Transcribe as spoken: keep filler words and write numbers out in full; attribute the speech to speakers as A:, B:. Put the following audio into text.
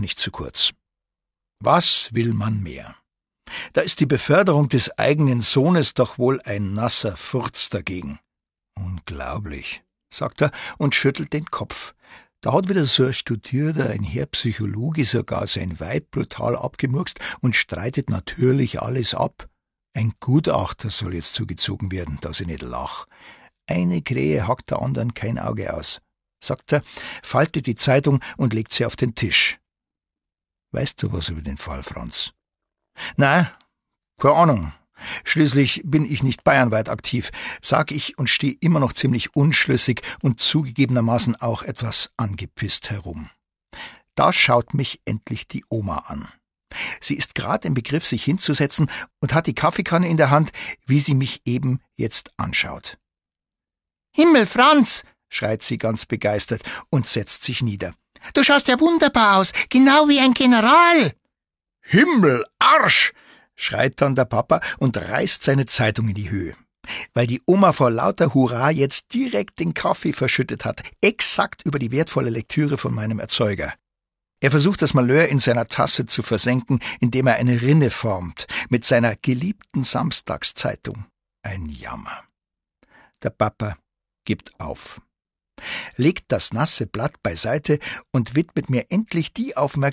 A: nicht zu kurz. Was will man mehr? Da ist die Beförderung des eigenen Sohnes doch wohl ein nasser Furz dagegen. Unglaublich, sagt er und schüttelt den Kopf. Da hat wieder so ein Studierter, ein Herr Psychologe, sogar sein Weib brutal abgemurkst und streitet natürlich alles ab. Ein Gutachter soll jetzt zugezogen werden, dass ich nicht lach. Eine Krähe hackt der anderen kein Auge aus, sagt er, faltet die Zeitung und legt sie auf den Tisch. Weißt du was über den Fall, Franz? Nein, keine Ahnung. Schließlich bin ich nicht bayernweit aktiv, sag ich und stehe immer noch ziemlich unschlüssig und zugegebenermaßen auch etwas angepisst herum. Da schaut mich endlich die Oma an. Sie ist gerade im Begriff, sich hinzusetzen und hat die Kaffeekanne in der Hand, wie sie mich eben jetzt anschaut. »Himmel, Franz«, schreit sie ganz begeistert und setzt sich nieder. »Du schaust ja wunderbar aus, genau wie ein General!« »Himmel, Arsch«, schreit dann der Papa und reißt seine Zeitung in die Höhe. Weil die Oma vor lauter Hurra jetzt direkt den Kaffee verschüttet hat, exakt über die wertvolle Lektüre von meinem Erzeuger. Er versucht das Malheur in seiner Tasse zu versenken, indem er eine Rinne formt, mit seiner geliebten Samstagszeitung. Ein Jammer. Der Papa gibt auf, legt das nasse Blatt beiseite und widmet mir endlich die Aufmerksamkeit,